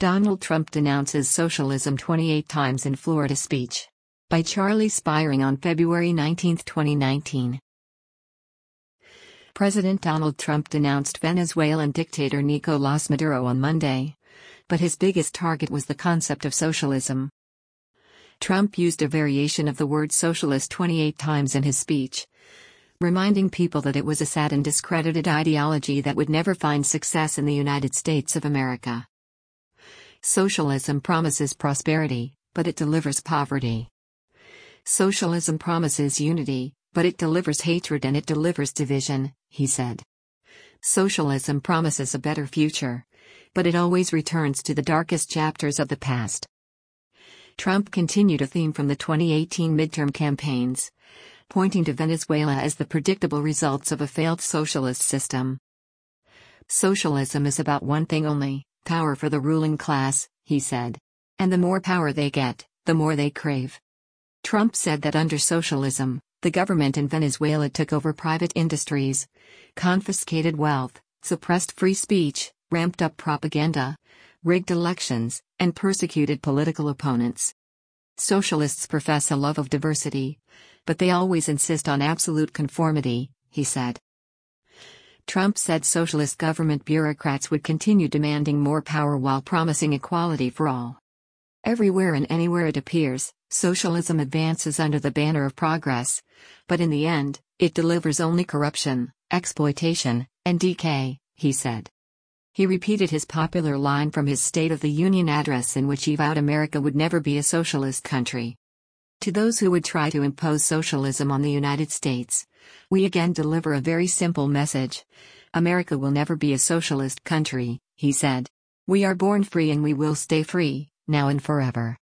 Donald Trump denounces socialism 28 times in Florida speech. By Charlie Spiring on February 19, 2019. President Donald Trump denounced Venezuelan dictator Nicolás Maduro on Monday. But his biggest target was the concept of socialism. Trump used a variation of the word socialist 28 times in his speech, reminding people that it was a sad and discredited ideology that would never find success in the United States of America. Socialism promises prosperity, but it delivers poverty. Socialism promises unity, but it delivers hatred and it delivers division, he said. Socialism promises a better future, but it always returns to the darkest chapters of the past. Trump continued a theme from the 2018 midterm campaigns, pointing to Venezuela as the predictable results of a failed socialist system. Socialism is about one thing only: power for the ruling class, he said. And the more power they get, the more they crave. Trump said that under socialism, the government in Venezuela took over private industries, confiscated wealth, suppressed free speech, ramped up propaganda, rigged elections, and persecuted political opponents. Socialists profess a love of diversity, but they always insist on absolute conformity, he said. Trump said socialist government bureaucrats would continue demanding more power while promising equality for all. Everywhere and anywhere it appears, socialism advances under the banner of progress, but in the end, it delivers only corruption, exploitation, and decay, he said. He repeated his popular line from his State of the Union address in which he vowed America would never be a socialist country. To those who would try to impose socialism on the United States, we again deliver a very simple message. America will never be a socialist country, he said. We are born free and we will stay free, now and forever.